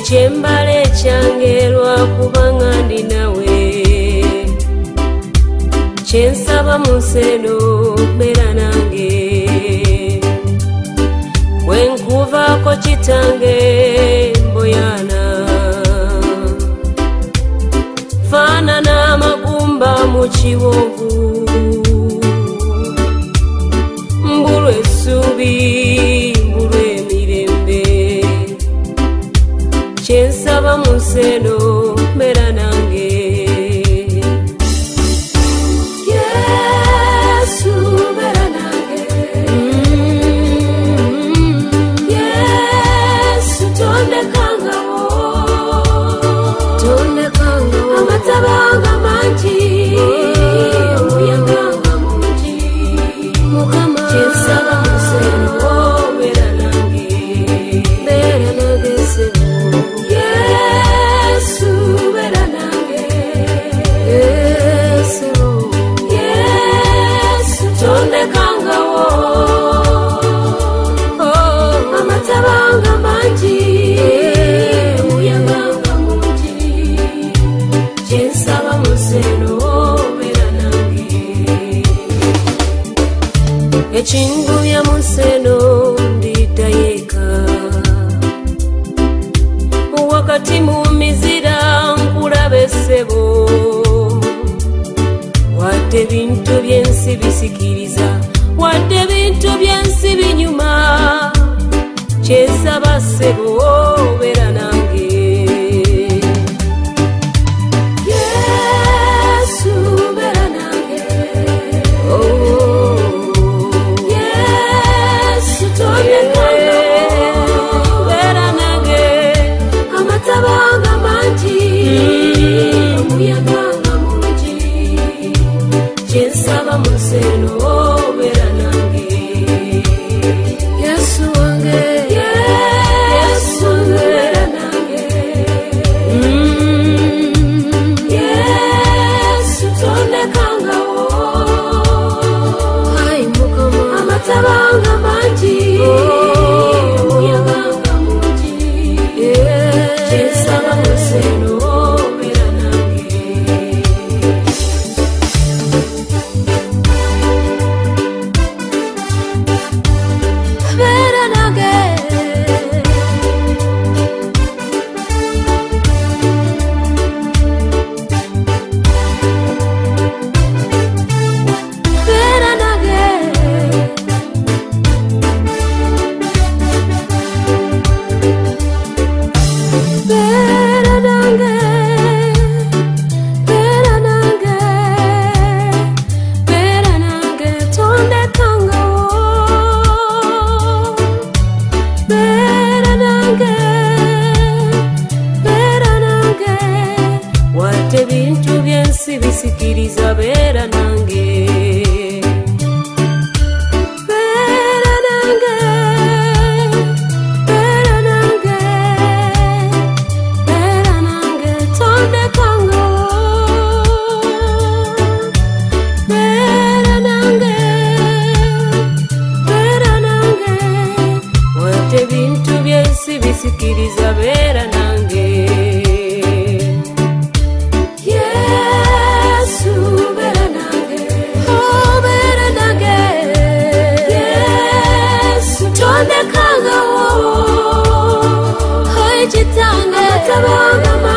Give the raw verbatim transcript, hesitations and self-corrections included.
Ekyembale kyange lwakubanga ndi nawe kyensaba mu nsi eno beera nange bwenkuvaako kitange mboyana faanana amagumba mu kiwonvu mbulwa essuubi mbulwa emirembe kyensaba mu nsi eno beera nange Yesu beera nange Yesu tondekangawo tondekangawo amatabanga mangi omuyaganga mungi Mukama kyensaba mu nsi eno beera nange beera nange sebo Yesu beera nange Yesu Yesu tondekangawo amatabanga mangi omuyaganga mungi kyensaba mu nsi eno beera nange ekinguya mu nsi eno nditayeeka wakati mu mizira nkulaba essebo wadde bintu byensi bisikiriza wadde bintu byensi binyuma kyensaba ssebo beera nange Yesu beera nange Yesu tondekangawo beera nange amatabanga mangi omuyaganga mungi kyensaba mu nsi eno beera nange Yesu wange Yesu beera nange Yesu tondekangawo Ai Mukama amatabanga mangi omuyaganga mungi kyensaba mu nsi eno beera nange beera nange beera nange beera nange beera nange beera nange tondekangawo beera nange beera nange wadde bintu byensi bisikiriza beera nange beera nange beera nange beera nange tondekangawo beera nange beera nange wadde bintu byensi bisikiriza beera nange Yesu beera nange oh beera nange Yesu tondekangawo oh kitange amatabanga